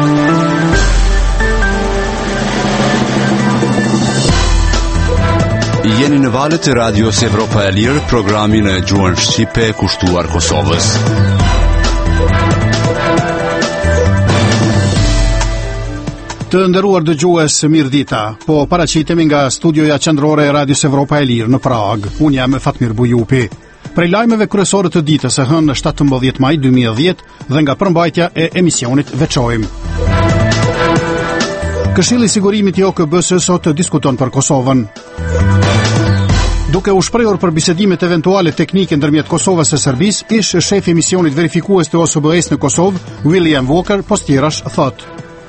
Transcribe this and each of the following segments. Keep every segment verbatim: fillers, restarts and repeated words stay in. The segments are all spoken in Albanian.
Jeni në valët e Radios Evropa e Lirë, programin e gjuhën shqipe kushtuar Kosovës. Të nderuar dëgjues, mirëdita. Po paraqitemi nga studioja qendrore e Radios Evropa e Lirë në Prag. Unë jam Fatmir Bujupi. Prej lajmeve kryesore të ditës së hënë shtatëmbëdhjetë maj dy mijë e dhjetë dhe nga përmbajtja e emisionit veçojmë. Këshilli i Sigurimit i O K B-s sot diskuton për Kosovën. Duke u shprehur për bisedimet eventuale teknike ndërmjet Kosovës e Serbisë, ish shefi i misionit verifikues të O S B-s në Kosovë, William Walker, postirash thot: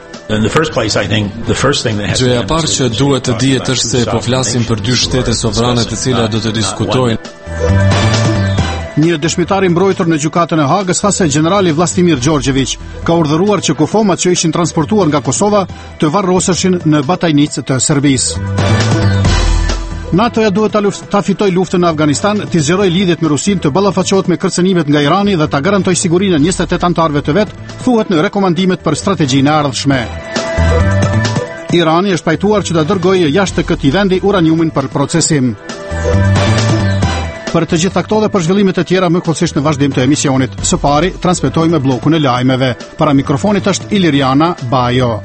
Gjëja e parë që duhet të dihet është se po flasim për dy shtete sovrane të cilat do të diskutojnë. Një dëshmitar i mbrojtur në gjykatën e Hagës tha se generali Vlastimir Gjorgjević ka urdhëruar që kufomat që ishin transportuar nga Kosova të varroseshin në batajnicë të Serbisë. NATO-ja duhet ta fitoj luftën në Afganistan, t'i zgjeroj lidhjet me Rusinë, të ballafaqohet me kërcënimet nga Irani dhe ta garantoj sigurinë e njëzet e tetë anëtarëve të vet, thuhet në rekomandimet për strategjinë e ardhshme. Irani është pajtuar që ta dërgojë jashtë këtij vendi uraniumin për procesim. Për të gjitha këto dhe për zhvillimet e tjera më kollësisht në vazhdim të emisionit. Së pari, transmetojmë bllokun e lajmeve. Para mikrofonit është Iliriana Bajo.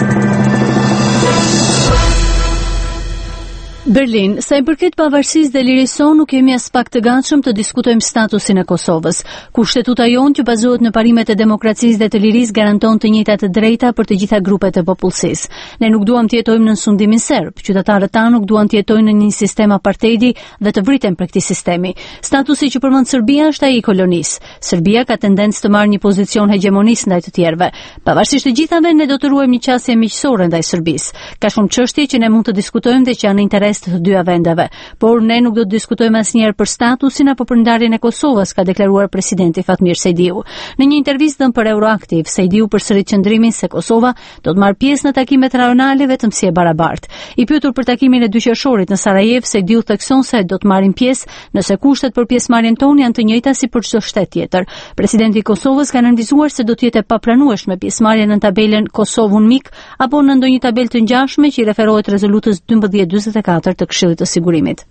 Berlin, sa i përket pavarësisë dhe lirisë sonë, nuk jemi as pak të gatshëm të diskutojmë statusin e Kosovës. Kushtetuta jonë që bazohet në parimet e demokracisë dhe të lirisë garanton të njëjtat të drejta për të gjitha grupet e popullsisë. Ne nuk duam të jetojmë në sundimin serb, qytetarët tanë nuk duan të jetojnë në një sistem apartheidi dhe të vriten për këtij sistemi. Statusi që përmend Serbia është ai i kolonisë. Serbia ka tendencë të marrë një pozicion hegemonist ndaj të tjerëve. Pavarësisht të gjithave, ne do të ruajmë një qasje miqësore ndaj Serbisë. Ka shumë çështje që ne mund të diskutojmë dhe që janë në interes të dyja vendeve, por ne nuk do të diskutojmë asnjëherë për statusin apo për ndarjen e Kosovës, ka deklaruar presidenti Fatmir Sejdiu. Në një intervistë dhënë për Euroaktiv, Sejdiu përsërit qëndrimin se Kosova do të marrë pjesë në takimet rajonale vetëm si e barabartë. I pyetur për takimin e dy qershorit në Sarajevo, Sejdiu thekson se do të marrin pjesë nëse kushtet për pjesëmarrjen tonë janë të njëjta si për çdo shtet tjetër. Presidenti i Kosovës ka nënvizuar se do të jetë e papranueshme pjesëmarrja në tabelën Kosovun mik apo në ndonjë tabelë të ngjashme që i referohet rezolutës dymbëdhjetë dyzet e katër të Këshillit të Sigurimit.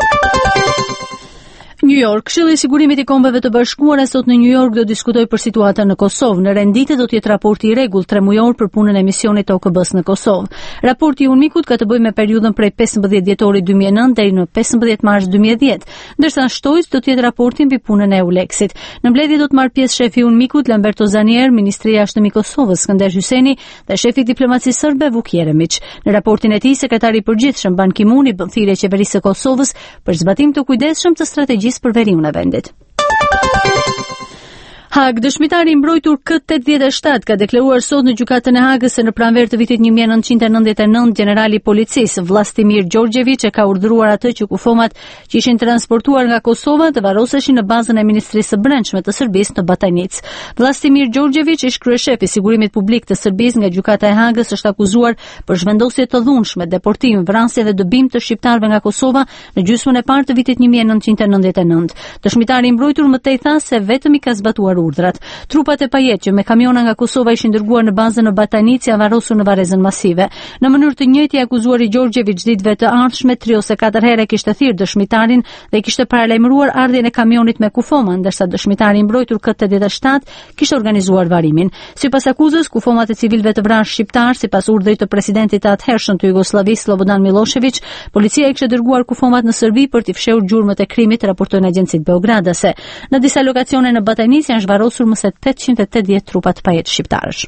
New York, Këshilli i Sigurimit i Kombeve të Bashkuara sot në New York do diskutoj për situatën në Kosovë. Në rendite do të jetë raporti i rregullt tremujor për punën e misionit të O K B-s në Kosovë. Raporti i UNMIK-ut ka të bëjë me periudhën prej pesëmbëdhjetë dhjetori dy mijë e nëntë deri në pesëmbëdhjetë mars dy mijë e dhjetë, ndërsa shtojës do të jetë raporti mbi punën e EULEX-it. Në mbledhje do të marrë pjesë shefi i UNMIK-ut Lamberto Zanier, ministri i jashtëm i Kosovës Skënder Hyseni dhe shefi i diplomacisë serbe Vuk Jeremić. Në raportin e tij, sekretari i përgjithshëm Ban Ki-moon i bën thirrje qeverisë së Kosovës për zbatim të kujdesshëm të strategjisë për verimin e vendit. Hag, dëshmitari i mbrojtur K tetëdhjetë e shtatë ka deklaruar sot në gjykatën e Hagës se në pranverë të vitit një mijë e nëntëqind e nëntëdhjetë e nëntë generali i policisë Vlastimir Gjorgjević e ka urdhëruar atë që kufomat që ishin transportuar nga Kosova të varroseshin në bazën e Ministrisë së Brendshme të Serbisë në Batajnicë. Vlastimir Gjorgjević, ish kryeshef i sigurimit publik të Serbisë nga gjykata e Hagës, është akuzuar për zhvendosje të dhunshme, deportim, vrasje dhe dëbim të shqiptarëve nga Kosova në gjysmën e parë të vitit një mijë e nëntëqind e nëntëdhjetë e nëntë. Dëshmitari i mbrojtur më tej tha se vetëm i ka zbatuar urdhrat. Trupat e pajet që me kamiona nga Kosova ishin dërguar në bazën në Batajnicë janë varrosur në varrezën masive. Në mënyrë të njëjtë i akuzuari Gjorgjević ditëve të ardhshme tre ose katër herë kishte thirrë dëshmitarin dhe kishte paralajmëruar ardhjen e kamionit me kufoma, ndërsa dëshmitari i mbrojtur K tetëdhjetë e shtatë kishte organizuar varimin. Sipas akuzës, kufomat e civilëve të vrarë shqiptar sipas urdhrit të presidentit të atëhershëm të Jugosllavisë Slobodan Milošević, policia i kishte dërguar kufomat në Serbi për t'i fshehur gjurmët e krimit, raportojnë agjencitë beogradase. Në disa lokacione në Batajnicë janë zhvarrosur më se tetëqind e tetëdhjetë trupa të pajet shqiptarësh.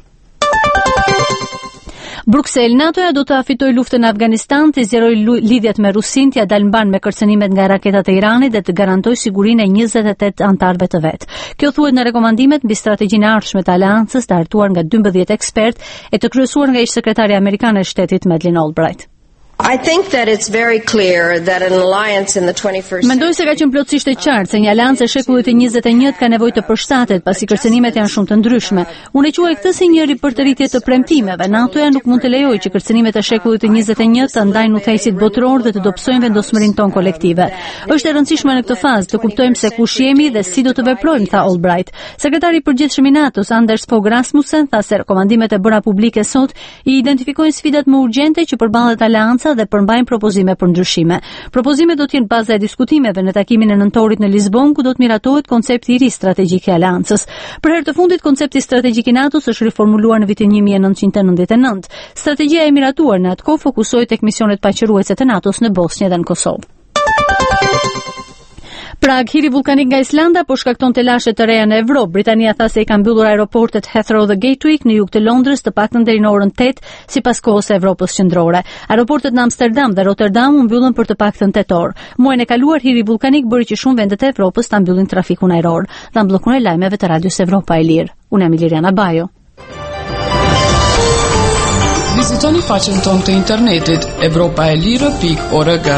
Bruksel, NATO-ja do të afitoj luftën në Afganistan, të zgjeroj lidhjet me Rusinë, t'ia dalë mban me kërcënimet nga raketat e Iranit dhe të garantoj sigurinë e njëzet e tetë anëtarëve të vet. Kjo thuhet në rekomandimet mbi strategjinë e ardhshme të aleancës, të hartuar nga dymbëdhjetë ekspertë e të kryesuar nga ish sekretari amerikan e shtetit Madeleine Albright. I think that it's very clear that an alliance in the twenty-first Mendoj se ka qenë plotësisht e qartë se një aleancë e shekullit të njëzet e njëjtë ka nevojë të përshtatet pasi kërcënimet janë shumë të ndryshme. Unë e quaj këtë si një ripërtëritje të premtimeve. NATO-ja nuk mund të lejojë që kërcënimet e shekullit të njëzet e njëjtë të ndajnë udhëheqësit botëror dhe të dobësojnë vendosmërinë tonë kolektive. Është e rëndësishme në këtë fazë të kuptojmë se kush jemi dhe si do të veprojmë, tha Albright. Sekretari i përgjithshëm i NATO-s Anders Fogh Rasmussen tha se rekomandimet e bëra publike sot i identifikojnë sfidat më urgjente që përballet aleanca dhe përmbajnë propozime për ndryshime. Propozimet do të jenë baza e diskutimeve në takimin e nëntorit në Lisbon, ku do të miratohet koncepti i ri strategjik i aleancës. Për herë të fundit, koncepti strategjik i NATO-s është riformuluar në vitin një mijë e nëntëqind e nëntëdhjetë e nëntë. Strategjia e miratuar në atë kohë fokusoi tek misionet paqëruese të NATO-s në Bosnjë dhe në Kosovë. Pra, hiri vulkanik nga Islanda po shkakton telashe të reja në Evropë. Britania tha se i ka mbyllur aeroportet Heathrow dhe Gatwick në jug të Londrës të paktën deri në orën tetë, sipas kohës së Evropës qendrore. Aeroportet në Amsterdam dhe Rotterdam u mbyllën për të paktën tetë orë. Muajin e kaluar hiri vulkanik bëri që shumë vendet e Evropës ta mbyllin trafikun ajror. Dha mblokun e lajmeve të Radios Evropa e Lirë. Unë jam Iliriana Bajo. Vizitoni faqen tonë të internetit evropaelire pikë org.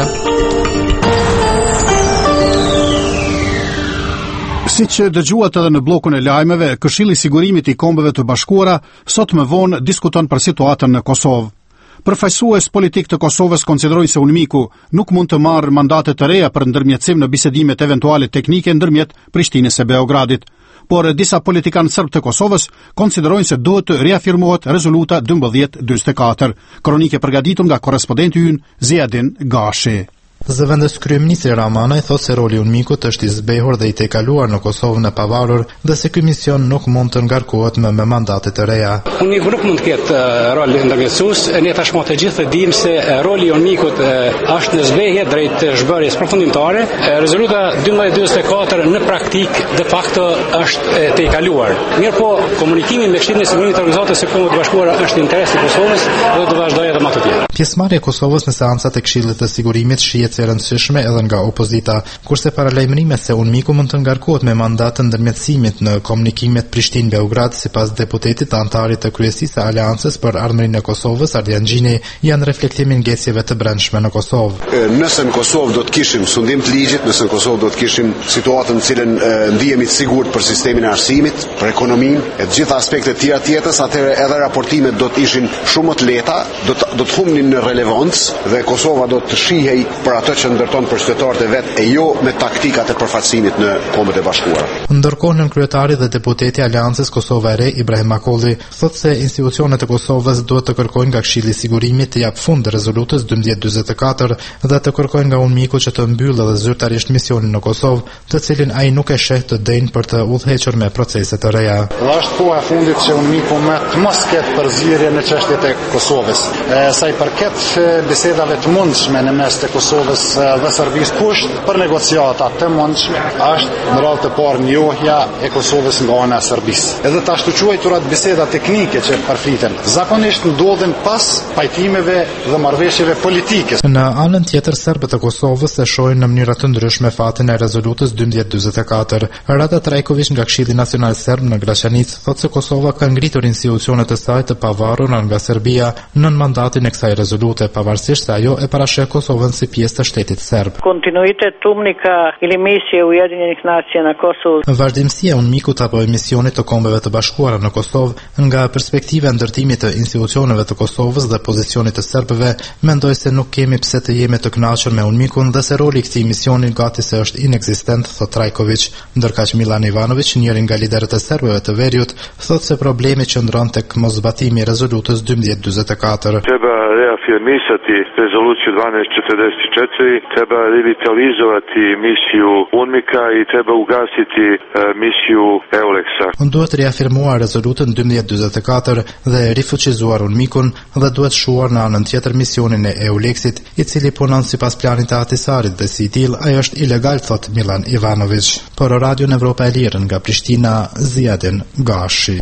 Si që dëgjuat edhe në blokun e lajmeve, Këshilli i Sigurimit i Kombeve të Bashkuara sot më vonë diskuton për situatën në Kosovë. Përfaqësues politik të Kosovës konsideroi se UNMIKu nuk mund të marrë mandate të reja për ndërmjetësim në bisedimet eventuale teknike ndërmjet Prishtinës e Beogradit. Por disa politikanë serb të Kosovës konsiderojnë se duhet të riafirmohet rezoluta dymbëdhjetë dymbëdhjetë e katër. Kronike përgatitur nga korrespondenti ynë Ziadin Gashi. Zëvendës kryeministri Ramanaj thot se roli UNMIKut është i zbehur dhe i tejkaluar në Kosovën e pavarur dhe se ky mision nuk mund të ngarkohet me, me mandate të reja. UNMIKu nuk mund të ketë uh, rol ndërmjetësues, ne tashmë të gjithë dimë se uh, roli i UNMIKut uh, është në zbehje drejt zhbërjes përfundimtare. Uh, rezoluta dymbëdhjetë dymbëdhjetë e katër në praktik de facto është uh, tejkaluar. Mirëpo komunikimi me Këshillin e Sigurimit të Organizatës së Kombeve të Bashkuara është interes i Kosovës dhe do vazhdojë edhe më të tjerë. Pjesëmarrja e Kosovës në seancat e Këshillit të Sigurimit shihet se rëndësishme edhe nga opozita, kurse paralajmërime se UNMIKu mund të ngarkohet me mandat të ndërmjetësimit në komunikimet Prishtinë-Beograd, sipas deputetit antarit të kryesisë së Aleancës për Ardhmërinë e Kosovës, Ardian Gjini, janë reflektimi ngecjeve të brendshme në Kosovë. Nëse në Kosovë do të kishim sundim të ligjit, nëse në Kosovë do të kishim situatën në cilën ndihemi të sigurt për sistemin e arsimit, për ekonominë, e të gjitha aspektet të tjera tjetës, atëherë edhe raportimet do të ishin shumë më të lehta, do të do të humnin në relevancë dhe Kosova do të shihej për atë që ndërton për qytetarët e vet e jo me taktikat e përfaqësimit në Kombet e Bashkuara. Ndërkohë nën kryetari dhe deputeti i Aleancës Kosova e Re Ibrahim Akolli thotë se institucionet e Kosovës duhet të kërkojnë nga Këshilli i Sigurimit të jap fund rezolutës dymbëdhjetë dymbëdhjetë e katër dhe të kërkojnë nga UNMIKu që të mbyllë edhe zyrtarisht misionin në Kosovë, të cilin ai nuk e sheh të denjë për të udhëhequr me procese të reja. Dhe është koha e fundit që UNMIKu më të mos ketë përzierje në çështjet e Kosovës. E, sa i përket bisedave të mundshme në mes të Kosovës dhe Serbisë kusht për negociata të mundshme është në radhë të parë njohja e Kosovës nga ana e Serbisë. Edhe të ashtu quajturat biseda teknike që përfliten, zakonisht ndodhin pas pajtimeve dhe marrëveshjeve politike. Në anën tjetër, serbët e Kosovës e shohin në mënyra të ndryshme fatin e rezolutës dymbëdhjetë dymbëdhjetë e katër. Rada Trajković nga Këshilli Nacional Serb në Graçanic thotë se Kosova ka ngritur institucionet e saj të pavarura nga Serbia nën mandatin e kësaj rezolute, pavarësisht se ajo e parasheh Kosovën si pjesë të shtetit serb. Kontinuitet umnika ili misije Ujedinjenih Nacija na Kosovu. Vazhdimësia e UNMIKut apo emisionit të Kombeve të Bashkuara në Kosovë nga perspektiva e ndërtimit të institucioneve të Kosovës dhe pozicionit të serbëve, mendoj se nuk kemi pse të jemi të kënaqur me UNMIKun dhe se roli i këtij misioni gati se është inekzistent, thot Trajković, ndërkaq Milan Ivanović, njëri nga liderët e serbëve të Veriut, thotë se problemi qëndron tek moszbatimi i rezolutës dymbëdhjetë dymbëdhjetë e katër. Treba reafirmisati rezoluciju dvanaest četrdeset četiri, treba revitalizovati misiju UNMIKa i treba ugasiti e, misiju EULEX-a. Duhet riafirmuar rezolutën dymbëdhjetë dymbëdhjetë e katër dhe rifuqizuar UNMIKun dhe duhet shuar në anën tjetër misionin e EULEX-it, i cili punon sipas planit të Ahtisarit dhe si i tillë ai është ilegal, thot Milan Ivanović. Por Radio Evropa e Lirë nga Prishtina, Ziadin Gashi.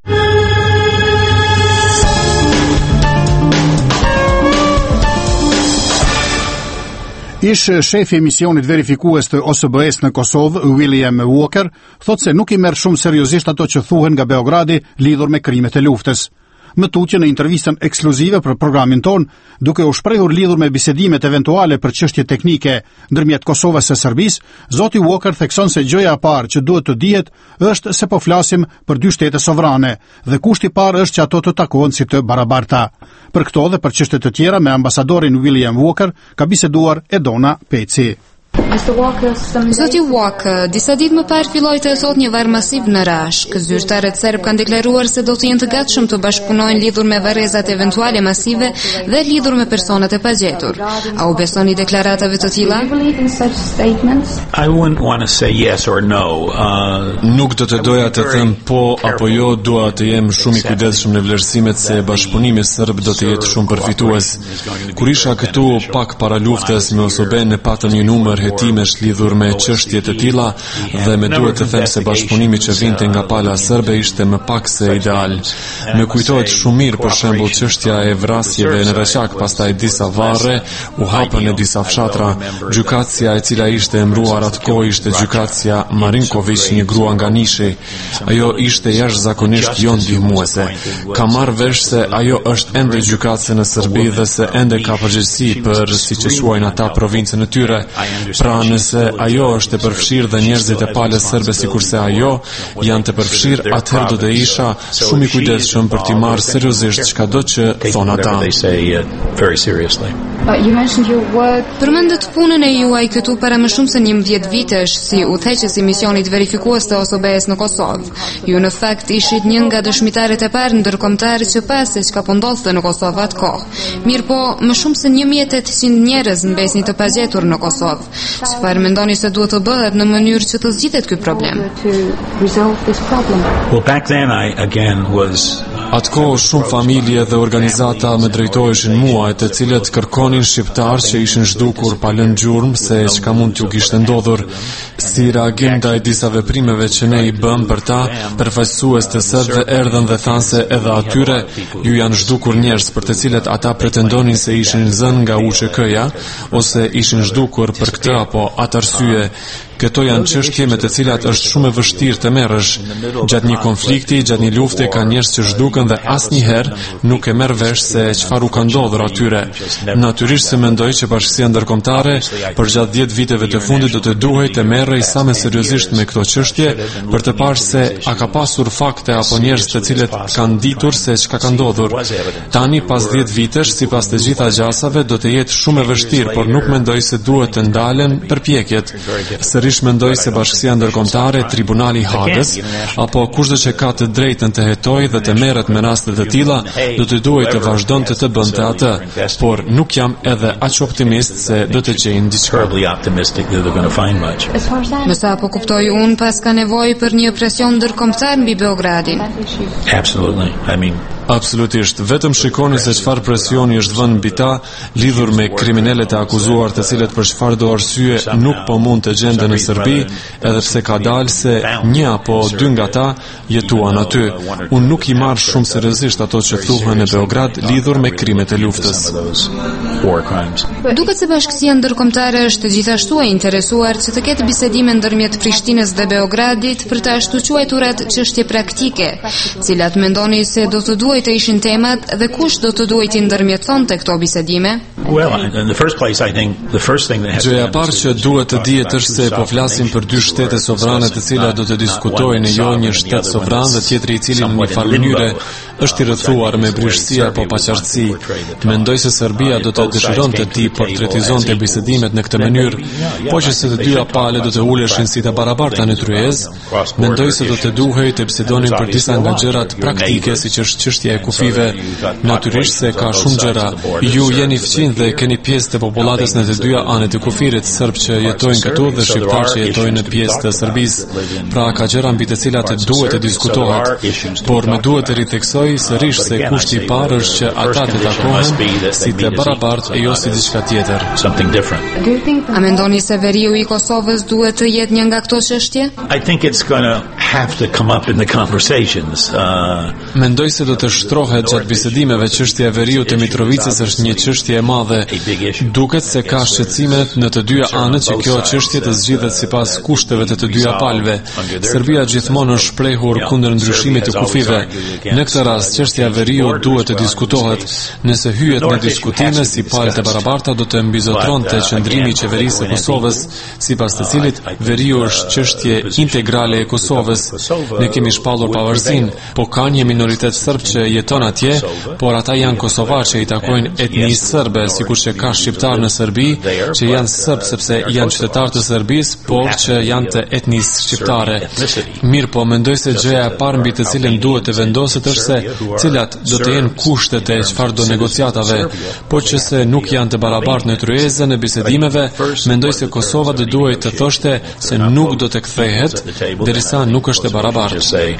Ish shefi i misionit verifikues të O S B E-s në Kosovë, William Walker, thotë se nuk i merr shumë seriozisht ato që thuhen nga Beogradi lidhur me krimet e luftës. më tutje në intervistën ekskluzive për programin ton, duke u shprehur lidhur me bisedimet eventuale për çështje teknike ndërmjet Kosovës së Serbisë, zoti Walker thekson se gjëja e parë që duhet të dihet është se po flasim për dy shtete sovrane dhe kushti i parë është që ato të takohen si të barabarta. Për këto dhe për çështje të tjera me ambasadorin William Walker ka biseduar Edona Peci. Zoti Walker, disa ditë më parë filloi të thotë një varr masiv në Rashk. Zyrtarët serb kanë deklaruar se do të jenë të gatshëm të bashkëpunojnë lidhur me varrezat eventuale masive dhe lidhur me personat e pagjetur. A u besoni deklaratave të tilla? I wouldn't want to say yes or no. Uh, Nuk do të doja të them po apo jo, dua të jem shumë i kujdesshëm në vlerësimet se bashkëpunimi serb do të jetë shumë përfitues. Kur isha këtu pak para luftës me Osoben, ne patëm një numër hetimesh lidhur me çështje të tilla dhe me duhet të them se bashkëpunimi që vinte nga pala serbe ishte më pak se ideal. Më kujtohet shumë mirë për shembull çështja e vrasjeve në Rashak, pastaj disa varre u hapën në disa fshatra. Gjykatësia e cila ishte emëruar atkohë ishte gjykatësia Marinković, një grua nga Nishi. Ajo ishte jashtëzakonisht jo ndihmuese. Ka marrë vesh se ajo është ende gjykatëse në Serbi dhe se ende ka përgjegjësi për, siç e quajnë ata, provincën e tyre. Pra nëse ajo është e përfshirë dhe njerëzit e palës serbe sikurse ajo janë të përfshirë, atëherë do të isha shumë i kujdesshëm për t'i marrë seriozisht çkado që thon ata. Përmendet punën e juaj këtu para më shumë se njëmbëdhjetë vitesh si udhëheqës i misionit verifikues të O S B-s në Kosovë. Ju në fakt ishit një nga dëshmitarët e parë ndërkombëtar që pas se çka po ndodhte në Kosovë atkohë. Mirë po, më shumë se një mijë e tetëqind njerëz mbesnin të pagjetur në Kosovë. Çfarë mendoni se duhet të bëhet në mënyrë që të zgjidhet ky problem? Well, back then I again was Atkohë shumë familje dhe organizata më drejtoheshin mua, të cilët kërkonin shqiptar që ishin zhdukur pa lënë gjurmë se çka mund t'ju kishte ndodhur. Si reagim ndaj disa veprimeve që ne i bëm për ta, përfaqësues të serbëve erdhën dhe thanë se edhe atyre ju janë zhdukur njerëz për të cilët ata pretendonin se ishin zënë nga U Ç K-ja ose ishin zhdukur për këtë apo atë arsye. Këto janë çështje me të cilat është shumë e vështirë të merresh. Gjatë një konflikti, gjatë një lufte ka njerëz që zhduken dhe asnjëherë nuk e merr vesh se çfarë u ka ndodhur atyre. Natyrisht se mendoj që Bashkësia Ndërkombëtare për gjatë dhjetë viteve të fundit do të duhej të merrej sa më seriozisht me këto çështje për të parë se a ka pasur fakte apo njerëz të cilët kanë ditur se çka ka ndodhur. Tani pas dhjetë vitesh, sipas të gjitha gjasave, do të jetë shumë e vështirë, por nuk mendoj se duhet të ndalen përpjekjet. Sërish mendoj se Bashkësia Ndërkombëtare, Tribunali i Hagës apo kushdo që ka të drejtën të hetojë dhe të merret me raste të tilla, do të duhet të vazhdonte të bënte atë, por nuk jam edhe aq optimist se do të gjejnë diçka. Me sa po kuptoj unë, pas ka nevojë për një presion ndërkombëtar mbi Beogradin. Absolutely. I mean Absolutisht, vetëm shikoni se çfarë presioni është vënë mbi ta lidhur me kriminalët e akuzuar, të cilët për çfarë do arsye nuk po mund të gjenden në Serbi, edhe pse ka dalë se një apo dy nga ta jetuan aty. Unë nuk i marr shumë seriozisht ato që thuhen në Beograd lidhur me krimet e luftës. Duket se Bashkësia Ndërkombëtare është gjithashtu e interesuar që të ketë bisedime ndërmjet Prishtinës dhe Beogradit për të ashtu quajturat çështje praktike, cilat mendoni se do të duhet të ishin temat dhe kush do të duhet i ndërmjetësonte këto bisedime? Gjëja e parë që duhet të dihet është se po flasim për dy shtete sovrane të cilat do të diskutojnë, jo një shtet sovran dhe tjetri i cili në një farë mënyre është i rrethuar me brishësi apo paqartësi. Mendoj se Serbia do të dëshironte ti portretizonte bisedimet në këtë mënyrë, po që se të dyja palë do të uleshin si të barabarta në tryezë. Mendoj se do të duhej të bisedonin për disa nga gjërat praktike, siç është çështja e kufive. Natyrisht se ka shumë gjëra. Ju jeni fqinj dhe keni pjesë të popullatës në të dyja anët e kufirit, serb që jetojnë këtu dhe shqiptar që jetojnë në pjesë të Serbisë. Pra ka gjëra mbi të cilat duhet të diskutohet, por më duhet të ritheksoj sërish se kushti i parë është që ata të takohen si të barabartë e jo si diçka tjetër. A mendoni se veriu i Kosovës duhet të jetë një nga këto çështje? I think it's going to have to come up in the conversations. Uh, Mendoj se do të shtrohet gjatë bisedimeve. Çështja e veriut të Mitrovicës është një çështje e madhe. Duket se ka shqetësime në të dyja anët që kjo çështje të zgjidhet sipas kushteve të të dyja palëve. Serbia gjithmonë është shprehur kundër ndryshimit të kufive. Në këtë rast, çështja e veriut duhet të diskutohet. Nëse hyhet në diskutime si palët e barabarta, do të mbizotronte qëndrimi i qeverisë së Kosovës, sipas të cilit veriu është çështje integrale e Kosovës. Ne kemi shpallur pavarësinë, po ka një minoritet serb që jeton atje, por ata janë kosovarë që i takojnë etnisë serbe, sikur që ka shqiptar në Serbi që janë serb sepse janë qytetarë të Serbisë, por që janë të etnisë shqiptare. Mirë, po mendoj se gjëja e parë mbi të cilën duhet të vendoset është se cilat do të jenë kushtet e çfarë do negociatave, po që se nuk janë të barabartë në tryezën e bisedimeve, mendoj se Kosova do duhet të thoshte se nuk do të kthehet derisa nuk është e barabartë.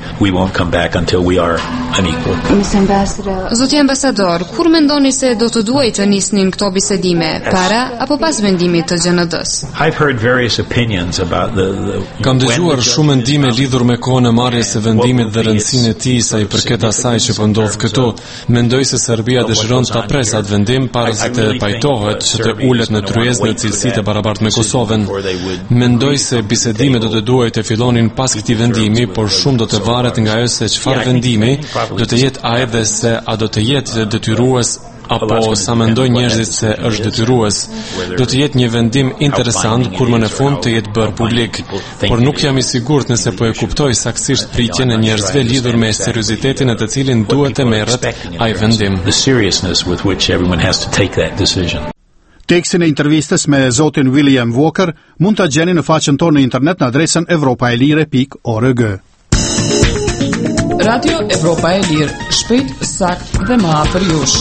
Zoti ambasador, kur mendoni se do të duhet të nisnin këto bisedime, para apo pas vendimit të G N D-s? Kam dëgjuar shumë mendime lidhur me kohën e marrjes së vendimit dhe rëndësinë e tij sa i përket asaj që po ndodh këtu. Mendoj se Serbia dëshiron ta presë atë vendim para se të pajtohet që të ulet në tryezë në cilësi të barabartë me Kosovën. Mendoj se bisedimet do të duhet të fillonin pas këtij vendimi, por shumë do të varet nga ajo se çfarë vendimi do të jetë ai dhe se a do të jetë detyrues apo sa mendoj njerëzit se është detyrues. Do të jetë një vendim interesant kur më në fund të jetë bërë publik, por nuk jam i sigurt nëse po e kuptoj saktësisht pritjen e njerëzve lidhur me seriozitetin e të cilin duhet të merret ai vendim. Tekstin e intervistës me zotin William Walker mund ta gjeni në faqen tonë në internet në adresën evropaelire pikë org. Radio Evropa e Lirë, shpejt, sakt dhe më afër jush.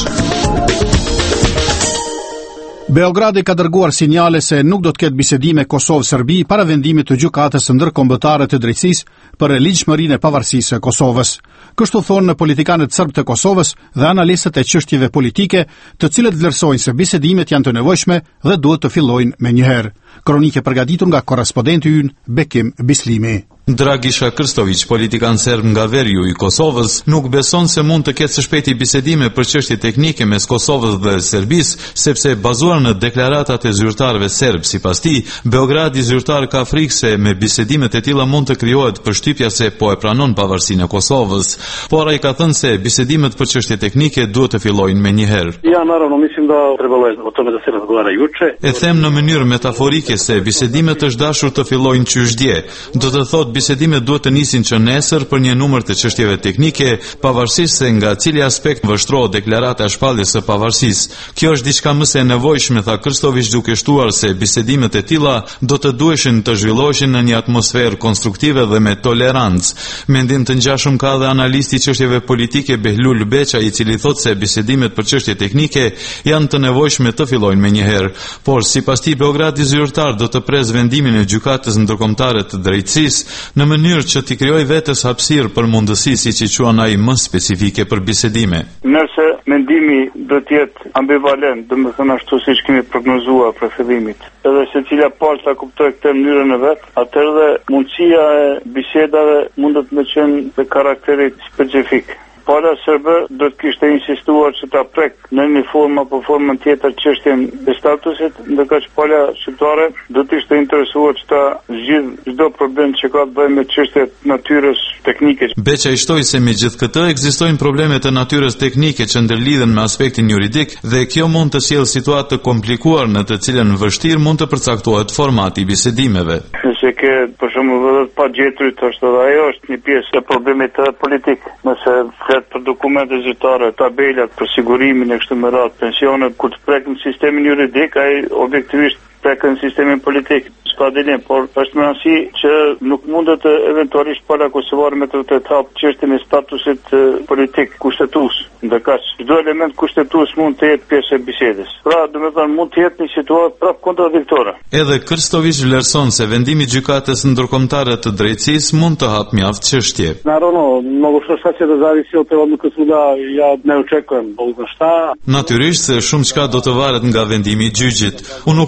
Beogradi ka dërguar sinjale se nuk do të ketë bisedime Kosovë-Serbi para vendimit të gjykatës ndërkombëtare të drejtësisë për ligjshmërinë e pavarësisë së Kosovës. Kështu thonë në politikanët serb të Kosovës dhe analistët e çështjeve politike, të cilët vlerësojnë se bisedimet janë të nevojshme dhe duhet të fillojnë menjëherë. Kronike përgatitur nga korrespondenti ynë Bekim Bislimi. Dragisha Krstović, politikan serb nga veriu i Kosovës, nuk beson se mund të ketë së shpejti bisedime për çështje teknike mes Kosovës dhe Serbisë, sepse bazuar në deklaratat e zyrtarëve serb. Sipas tij, Beogradi zyrtar ka frikë se me bisedimet e tilla mund të krijohet përshtypja se po e pranon pavarësinë e Kosovës. Por ai ka thënë se bisedimet për çështje teknike duhet të fillojnë menjëherë. Ja, naravno, mislim da trebalo je o tome da se razgovara juče. E them në mënyrë metaforike se bisedimet është dashur të fillojnë qysh-dje. Do të thotë bisedimet duhet të nisin që nesër për një numër të çështjeve teknike, pavarësisht se nga cili aspekt vështrohet deklarata e shpalljes së pavarësisë. Kjo është diçka më së nevojshme, tha Krstović, duke shtuar se bisedimet e tilla do të duheshin të zhvilloheshin në një atmosferë konstruktive dhe me tolerancë. Mendim të ngjashëm ka dhe analisti i çështjeve politike Behlul Beqa, i cili thotë se bisedimet për çështje teknike janë të nevojshme të fillojnë menjëherë, por sipas tij Beogradi zyrtar do të presë vendimin e gjykatës ndërkombëtare të drejtësisë në mënyrë që t'i krijojë vetes hapësirë për mundësi, siç i quan ai, më specifike për bisedime. Nëse mendimi do të jetë ambivalent, do të thënë ashtu siç kemi prognozuar për fillimit, edhe secila palë ta kuptoj këtë mënyrën e vet, atëherë mundësia e bisedave mund të kenë të karakterit specifik. Pala serbe do të kishte insistuar që ta prek në një formë apo formën tjetër çështjen e statusit, ndërkohë që pala shqiptare do të ishte interesuar që ta zgjidhë çdo problem që ka të bëjë me çështjet natyrës teknike. Beqa i shtoi se me gjithë këtë ekzistojnë probleme të natyrës teknike që ndërlidhen me aspektin juridik dhe kjo mund të sjellë situatë të komplikuar në të cilën vështirë mund të përcaktohet formati i bisedimeve. Nëse ke për shembull vetë pa gjeturit, është edhe ajo është një pjesë e problemit të politik. Nëse për dokumente zyrtare, tabelat për sigurimin e kështu me radhë, pensionet, kur të prekën sistemin juridik, ai objektivisht prekën sistemin politik. S'ka dilim, por është më rëndësi që nuk mundet eventualisht pala kosovare me të të hapë çështjen e statusit politik kushtetues. Ndërkaq çdo element kushtetues mund të jetë pjesë e bisedës. Pra, domethënë mund të jetë një situatë prap kontradiktore. Edhe Krstović vlerëson se vendimi i gjykatës ndërkombëtare të drejtësisë mund të hapë mjaft çështje. Naravno, mnogo što sad da zavisi od toga nuk suda ja ne očekujem Boga šta. Natyrisht se shumë çka do të varet nga vendimi i gjyqit. Unë nuk pres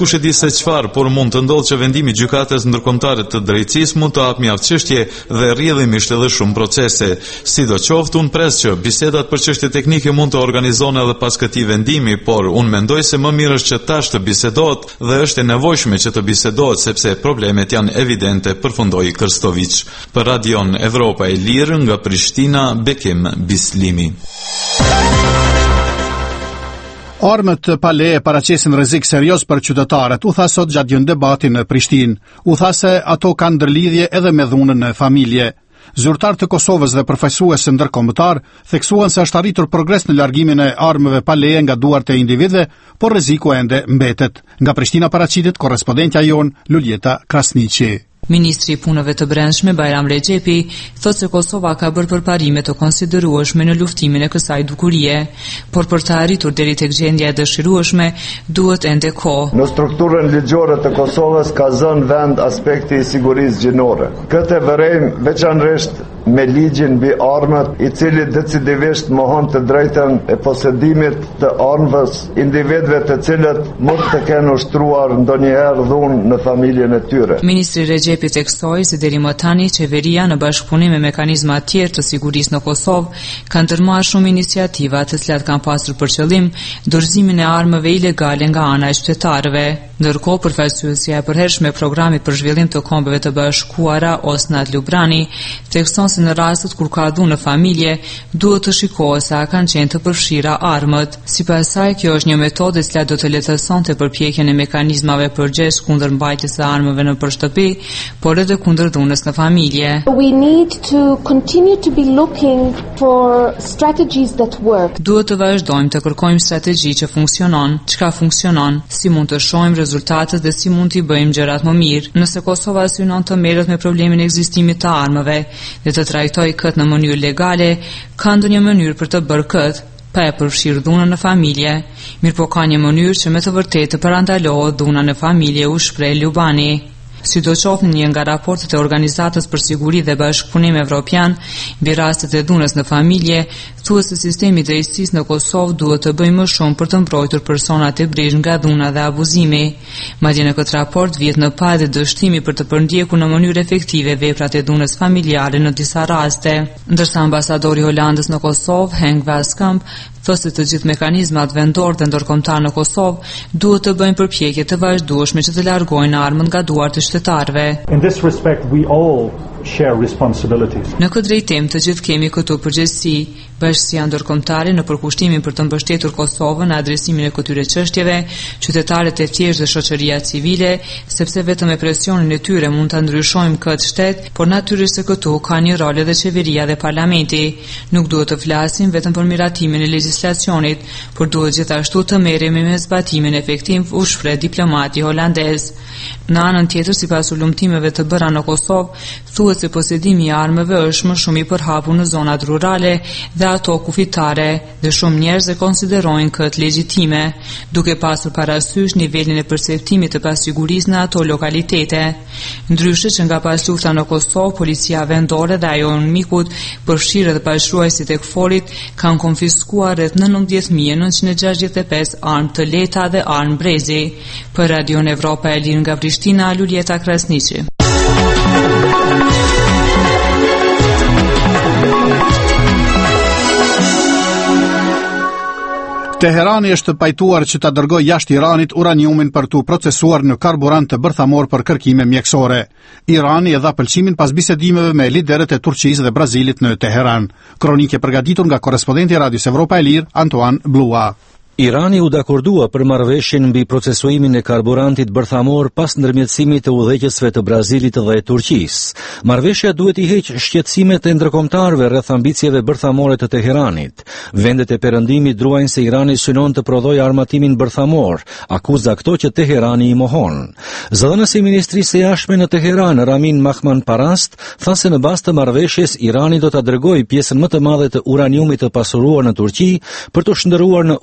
kush e di se çfarë, por mund të ndodhë që vendimi i gjykatës ndërkombëtare të drejtësisë mund të hapë mjaft çështje dhe rrjedhimisht edhe shumë procese. Sidoqoftë, unë pres që bisedat për çështje teknike mund të organizohen edhe pas këtij vendimi, por unë mendoj se më mirë është që tash të bisedohet dhe është e nevojshme që të bisedohet sepse problemet janë evidente, përfundoi Krstović. Për Radion Evropa e Lirë nga Prishtina, Bekim Bislimi. Armët pa leje paraqesin rrezik serioz për qytetarët, u tha sot gjatë një debati në Prishtinë. U tha se ato kanë ndërlidhje edhe me dhunën në familje. Zyrtar të Kosovës dhe përfaqësues ndërkombëtar theksuan se është arritur progres në largimin e armëve pa leje nga duart e individëve, por rreziku ende mbetet. Nga Prishtina paraqitet korrespondentja jon Luljeta Krasniqi. Ministri i Punëve të Brendshme Bajram Rexhepi thotë se Kosova ka bërë përparime të konsiderueshme në luftimin e kësaj dukurie, por për të arritur deri tek gjendja e dëshirueshme duhet ende kohë. Në strukturën ligjore të Kosovës ka zënë vend aspekti i sigurisë gjinore. Këtë vërejmë veçanërisht me ligjin mbi armët, i cili decidivisht mohon të drejtën e posedimit të armëve individëve të cilët mund të kenë ushtruar ndonjëherë dhunë në familjen e tyre. Ministri Rexhepi theksoi se deri më tani qeveria në bashkëpunim me mekanizma të tjerë të sigurisë në Kosovë ka ndërmarrë shumë iniciativa të cilat kanë pasur për qëllim dorëzimin e armëve ilegale nga ana e qytetarëve. Ndërkohë, përfaqësuesja e përhershme e programit për zhvillim të Kombeve të Bashkuara Osnat Lubrani thekson se në rastet kur ka dhunë në familje, duhet të shikohet se a kanë qenë të përfshira armët. Sipas saj, kjo është një metodë e cila do të lehtësonte përpjekjen e mekanizmave përgjegjës kundër mbajtjes së armëve në shtëpi, por edhe kundër dhunës në familje. We need to continue to be looking for strategies that work. Duhet të vazhdojmë të kërkojmë strategji që funksionon, çka funksionon, si mund të shohim rezultatet dhe si mund t'i bëjmë gjërat më mirë. Nëse Kosova synon të merret me problemin e ekzistimit të armëve dhe të trajtojë këtë në mënyrë legale, ka ndonjë mënyrë për të bërë këtë, pa e përfshirë dhunën në familje. Mirë po ka një mënyrë që me të vërtetë të parandalohet dhuna në familje, u shpreh Lubani. Sidoqoftë në një nga raportet e Organizatës për Siguri dhe Bashkëpunim Evropian mbi rastet e dhunës në familje, thuhet se sistemi i drejtësisë në Kosovë duhet të bëjë më shumë për të mbrojtur personat e brishtë nga dhuna dhe abuzimi. Madje në këtë raport vjet në pa dhe dështimi për të përndjekur në mënyrë efektive veprat e dhunës familjare në disa raste. Ndërsa ambasadori i Holandës në Kosovë, Henk Westkamp, thotë se të gjithë mekanizmat vendor dhe ndërkombëtar në Kosovë duhet të bëjnë përpjekje të vazhdueshme që të largojnë armën nga duart e qytetarëve. In this respect we all share responsibilities. Në këtë drejtim të gjithë kemi këtu përgjegjësi, bashkësia ndërkombëtare në përkushtimin për të mbështetur Kosovën në adresimin e këtyre çështjeve, qytetarët e thjeshtë dhe shoqëria civile, sepse vetëm me presionin e tyre mund ta ndryshojmë këtë shtet, por natyrisht se këtu ka një rol edhe qeveria dhe parlamenti. Nuk duhet të flasim vetëm për miratimin e legjislacionit, por duhet gjithashtu të merremi me zbatimin efektiv, u shpreh diplomati holandez. Në anën tjetër, sipas ulumtimeve të bëra në Kosovë, thuhet se posedimi i armëve është më shumë i përhapur në zonat rurale dhe ato kufitare, dhe shumë njerëz e konsiderojnë këtë legjitime, duke pasur parasysh nivelin e perceptimit të pasigurisë në ato lokalitete. Ndryshe që nga pas lufta në Kosovë, policia vendore dhe ajo në mikut, përfshirë dhe pashruajsit e këforit, kanë konfiskuar rreth nëntëdhjetë mijë nëntëqind e gjashtëdhjetë e pesë armë të lehta dhe armë brezi. Për Radion Evropa e Lirë nga Prishtina, Luljeta Krasniqi. Teherani është pajtuar që ta dërgojë jashtë Iranit uraniumin për t'u procesuar në karburant të bërthamor për kërkime mjekësore. Irani e dha pëlqimin pas bisedimeve me liderët e Turqisë dhe Brazilit në Teheran. Kronike përgatitur nga korrespondenti i Radios Evropa e Lirë, Antoine Blua. Irani u dakordua për marrëveshjen mbi procesuimin e karburantit bërthamor pas ndërmjetësimit të udhëheqësve të Brazilit dhe Turqisë. Marrëveshja duhet i heqë shqetësimet e ndërkombëtarëve rreth ambicieve bërthamore të Teheranit. Vendet e Perëndimit druajnë se Irani synon të prodhojë armatimin bërthamor, akuza këto që Teherani i mohon. Zëdhënësi i Ministrisë së Jashtme në Teheran, Ramin Mahmanparast, tha se në bazë të marrëveshjes Irani do ta dërgojë pjesën më të madhe të uraniumit të pasuruar në Turqi për të shndërruar në uranium të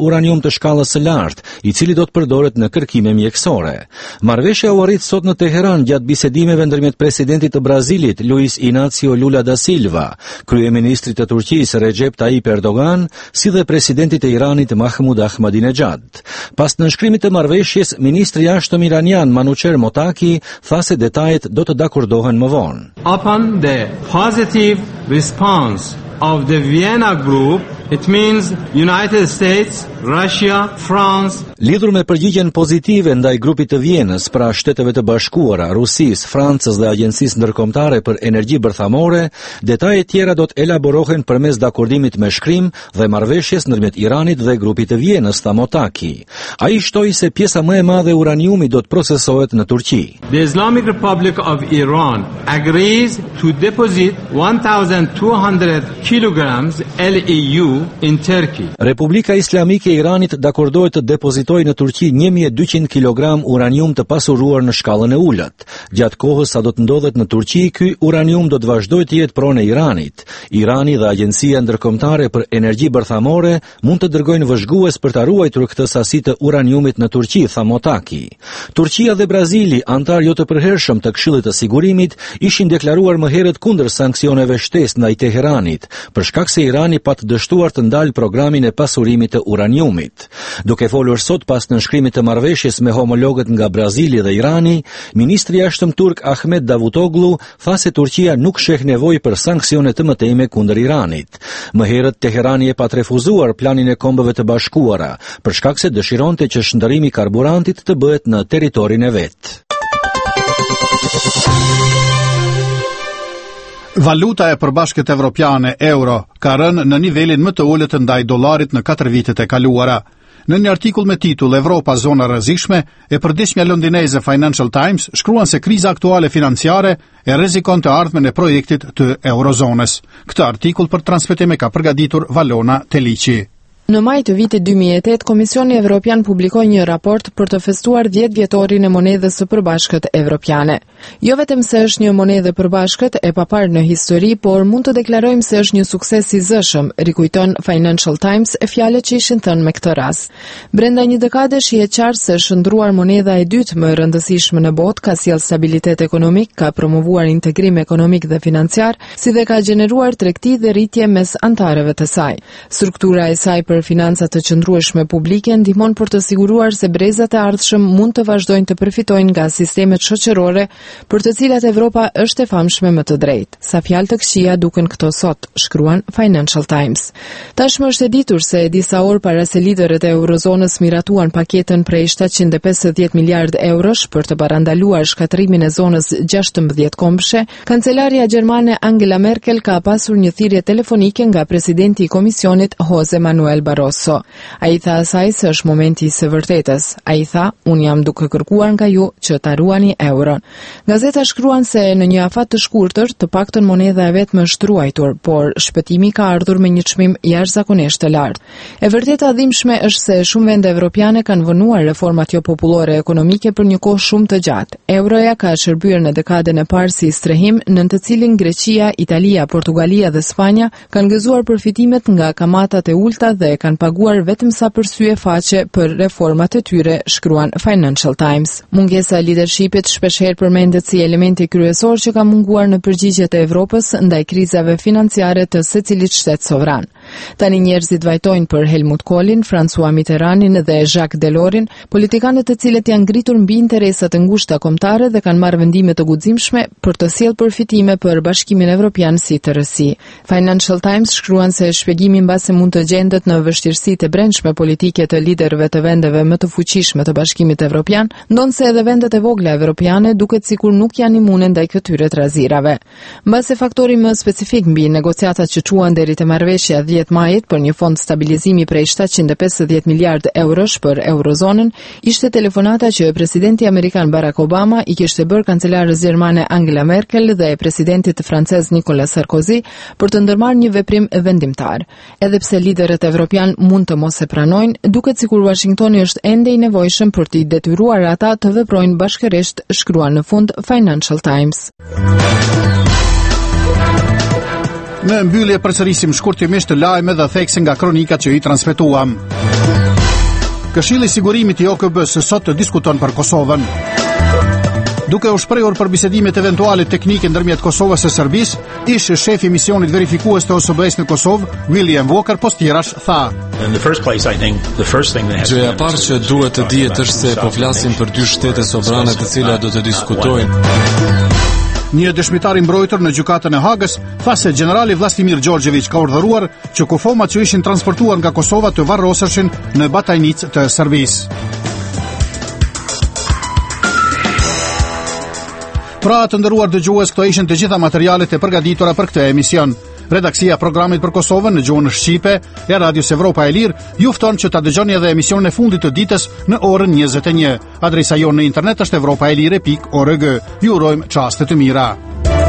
të shkallës së lartë, i cili do të përdoret në kërkime mjekësore. Marrëveshja u arrit sot në Teheran gjatë bisedimeve ndërmjet presidentit të Brazilit Luis Inacio Lula da Silva, kryeministrit të Turqisë Recep Tayyip Erdogan, si dhe presidentit të Iranit Mahmud Ahmadinejad. Pas nënshkrimit të marrëveshjes, ministri i jashtëm iranian Manucher Motaki tha se detajet do të dakordohen më vonë. Upon the positive response of the Vienna Group, it means United States, Russia, France. Lidhur me përgjigjen pozitive ndaj grupit të Vienës, pra Shteteve të Bashkuara, Rusisë, Francës dhe Agjencisë Ndërkombëtare për Energji Bërthamore, detajet tjera do të elaborohen përmes dakordimit me shkrim dhe marrëveshjes ndërmjet Iranit dhe grupit të Vienës, tha Motaki. Ai shtoi se pjesa më e madhe e uraniumit do të procesohet në Turqi. The Islamic Republic of Iran agrees to deposit one thousand two hundred kilograms L E U in Turkey. Republika Islamike e Iranit dakordohet të depozitojë në Turqi një mijë e dyqind kilogram uranium të pasuruar në shkallën e ulët. Gjatë kohës sa do të ndodhet në Turqi, ky uranium do të vazhdojë të jetë pronë e Iranit. Irani dhe Agjencia Ndërkombëtare për Energji Bërthamore mund të dërgojnë vëzhgues për ta ruajtur këtë sasi të uraniumit në Turqi, tha Motaki. Turqia dhe Brazili, antar jo të përhershëm të Këshillit të Sigurimit, ishin deklaruar më herët kundër sanksioneve shtesë ndaj Teheranit, për shkak se Irani pa të dështuar të ndalë programin e pasurimit të uraniumit. Duke folur sot pas nënshkrimit të marrëveshjes me homologët nga Brazili dhe Irani, ministri i jashtëm turk Ahmet Davutoglu tha se Turqia nuk sheh nevojë për sanksione të mëtejme kundër Iranit. Më herët Teherani e pat refuzuar planin e Kombeve të Bashkuara, për shkak se dëshironte që shndërrimi i karburantit të bëhet në territorin e vet. Valuta e përbashkët evropiane, euro, ka rënë në nivelin më të ulët ndaj dollarit në katër vitet e kaluara. Në një artikull me titull Evropa zona rrezikshme, e përditshmja londineze Financial Times shkruan se kriza aktuale financiare e rrezikon të ardhmen e projektit të eurozonës. Këtë artikull për transmetim e ka përgatitur Valona Teliçi. Në maj të vitit dy mijë e tetë, Komisioni Evropian publikoi një raport për të festuar dhjetë vjetorin e monedhës së përbashkët evropiane. Jo vetëm se është një monedhë e përbashkët e paparë në histori, por mund të deklarojmë se është një sukses i zëshëm, rikujton Financial Times e fjalët që ishin thënë me këtë rast. Brenda një dekade shihet qartë se shndruar monedha e dytë më e rëndësishme në botë ka sjellë stabilitet ekonomik, ka promovuar integrim ekonomik dhe financiar, si dhe ka gjeneruar tregti dhe rritje mes antarëve të saj. Struktura e saj për financat të qëndrueshme publike ndihmon për të siguruar se brezat e ardhshëm mund të vazhdojnë të përfitojnë nga sistemet shoqërore për të cilat Evropa është e famshme më të drejtë. Sa fjalë të këqija duken këto sot, shkruan Financial Times. Tashmë është e ditur se disa orë para se liderët e eurozonës miratuan paketën prej shtatëqind e pesëdhjetë miliardë eurosh për të parandaluar shkatrimin e zonës gjashtëmbëdhjetë kombëshe, kancelaria gjermane Angela Merkel ka pasur një thirrje telefonike nga presidenti i Komisionit Jose Manuel Barroso. Ai tha asaj se është momenti i së vërtetës. Ai tha, unë jam duke kërkuar nga ju që ta ruani euron. Gazeta shkruan se në një afat të shkurtër, të paktën monedha e vet më është ruajtur, por shpëtimi ka ardhur me një çmim jashtëzakonisht të lartë. E vërteta dhimbshme është se shumë vende evropiane kanë vënuar reformat jo popullore ekonomike për një kohë shumë të gjatë. Euroja ka shërbyer në dekadën e parë si strehim, në të cilin Greqia, Italia, Portugalia dhe Spanja kanë gëzuar përfitimet nga kamatat e ulta dhe kanë paguar vetëm sa përsye faqe për reformat e tyre, shkruan Financial Times. Mungesa e leadershipit shpeshherë përmendet si elementi kryesor që ka munguar në përgjigjet e Evropës ndaj krizave financiare të secilit shtet sovran. Tani njerëzit vajtojnë për Helmut Kohlin, François Mitterrandin dhe Jacques Delorsin, politikanët të cilët janë ngritur mbi interesat e ngushta kombëtare dhe kanë marrë vendime të guximshme për të sjellë përfitime për Bashkimin Evropian si tërësi. Financial Times shkruan se shpjegimi mbase mund të gjendet në vështirësitë e brendshme politike të liderëve të vendeve më të fuqishme të Bashkimit Evropian, ndonse edhe vendet e vogla evropiane duket sikur nuk janë imune ndaj këtyre trazirave. Mbase faktori më specifik mbi negociatat që quhen deri te marrëveshja dhjetë majit për një fond stabilizimi prej shtatëqind e pesëdhjetë miliardë eurosh për eurozonën, ishte telefonata që presidenti amerikan Barack Obama i kishte bërë kancelarës gjermane Angela Merkel dhe presidentit francez Nicolas Sarkozy për të ndërmarrë një veprim vendimtar. Edhe pse liderët evropian mund të mos e pranojnë, duket sikur Washingtoni është ende i nevojshëm për t'i detyruar ata të veprojnë bashkërisht, shkruan në fund Financial Times. Në mbyllje përsërisim shkurtimisht lajme dhe thekse nga kronikat që i transmetuam. Këshilli i Sigurimit i O K B-s sot diskuton për Kosovën. Duke u shprehur për bisedimet eventuale teknike ndërmjet Kosovës e Serbisë, ish shefi i misionit verifikues të O S B-s në Kosovë, William Walker Postirash, tha: Gjëja e parë që duhet të dihet është se po flasim për dy shtete sovrane të cilat do të diskutojnë. Një dëshmitar i mbrojtur në gjykatën e Hagës tha se generali Vlastimir Gjorgjević ka urdhëruar që kufomat që ishin transportuar nga Kosova të varroseshin në batajnicë të Serbisë. Pra të nderuar dëgjues, këto ishin të gjitha materialet e përgatitura për këtë emision. Redaksia e programit për Kosovën në gjuhën shqipe e Radios Evropa e Lirë ju fton që ta dëgjoni edhe emisionin e fundit të ditës në orën njëzet e një. Adresa jonë në internet është evropaelire pikë org. Ju urojmë çaste të mira.